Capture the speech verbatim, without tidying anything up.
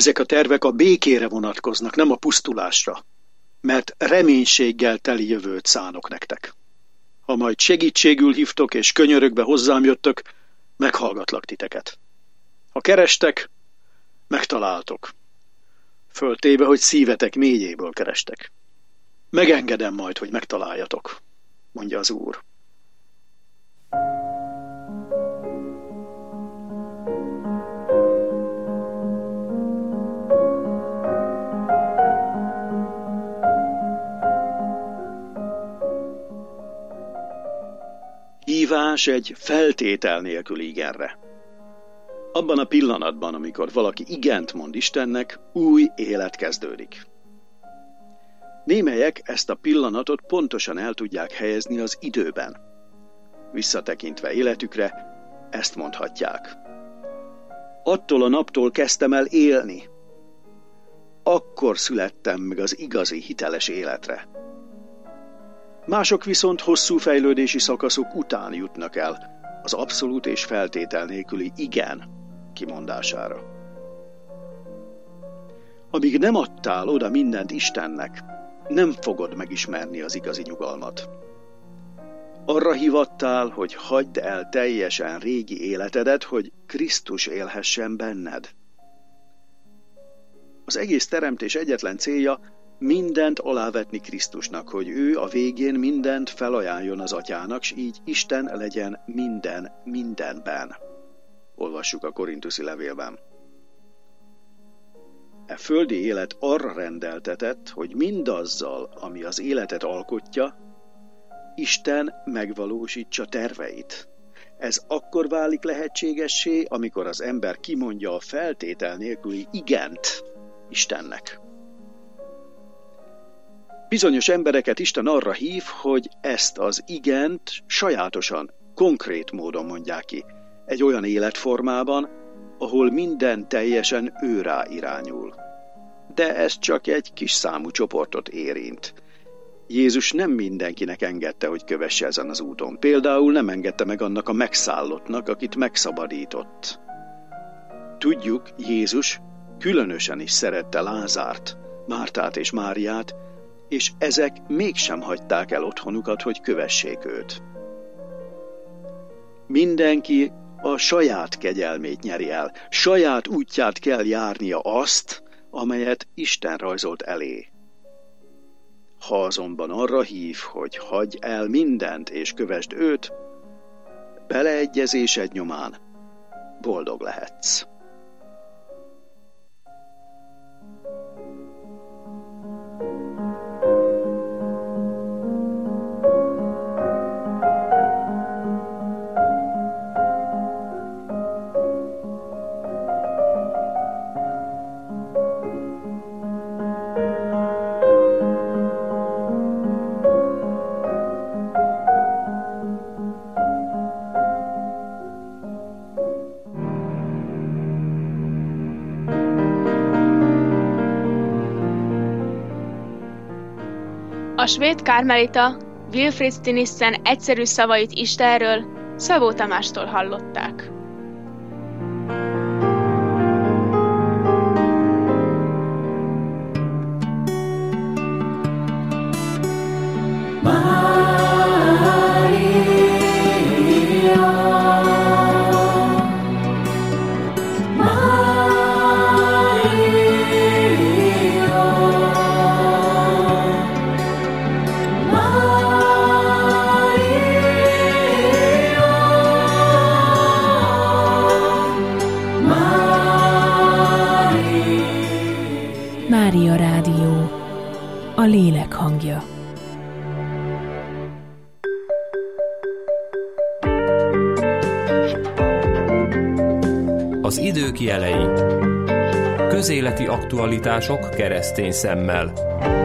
Ezek a tervek a békére vonatkoznak, nem a pusztulásra, mert reménységgel teli jövőt szánok nektek. Ha majd segítségül hívtok és könyörögve hozzám jöttök, meghallgatlak titeket. Ha kerestek, megtaláltok. Föltéve, hogy szívetek mélyéből kerestek. Megengedem majd, hogy megtaláljatok, mondja az Úr. Hívás egy feltétel nélküli igenre. Abban a pillanatban, amikor valaki igent mond Istennek, új élet kezdődik. Némelyek ezt a pillanatot pontosan el tudják helyezni az időben. Visszatekintve életükre, ezt mondhatják. Attól a naptól kezdtem el élni. Akkor születtem meg az igazi hiteles életre. Mások viszont hosszú fejlődési szakaszok után jutnak el az abszolút és feltétel nélküli igen kimondására. Amíg nem adtál oda mindent Istennek, nem fogod megismerni az igazi nyugalmat. Arra hívattál, hogy hagyd el teljesen régi életedet, hogy Krisztus élhessen benned. Az egész teremtés egyetlen célja, mindent alávetni Krisztusnak, hogy ő a végén mindent felajánljon az Atyának, s így Isten legyen minden mindenben. Olvassuk a Korinthusi levélben. E földi élet arra rendeltetett, hogy mindazzal, ami az életet alkotja, Isten megvalósítsa terveit. Ez akkor válik lehetségessé, amikor az ember kimondja a feltétel nélküli igent Istennek. Bizonyos embereket Isten arra hív, hogy ezt az igent sajátosan, konkrét módon mondják ki, egy olyan életformában, ahol minden teljesen őrá irányul. De ez csak egy kis számú csoportot érint. Jézus nem mindenkinek engedte, hogy kövesse ezen az úton. Például nem engedte meg annak a megszállottnak, akit megszabadított. Tudjuk, Jézus különösen is szerette Lázárt, Mártát és Máriát, és ezek mégsem hagyták el otthonukat, hogy kövessék őt. Mindenki a saját kegyelmét nyeri el, saját útját kell járnia azt, amelyet Isten rajzolt elé. Ha azonban arra hív, hogy hagyj el mindent és kövesd őt, beleegyezésed nyomán boldog lehetsz. A svéd kármelita Wilfrid Stinissen egyszerű szavait Istenről Szabó Tamástól hallották. Mária Rádió, a lélek hangja. Az idők jelei. Közéleti aktualitások keresztény szemmel.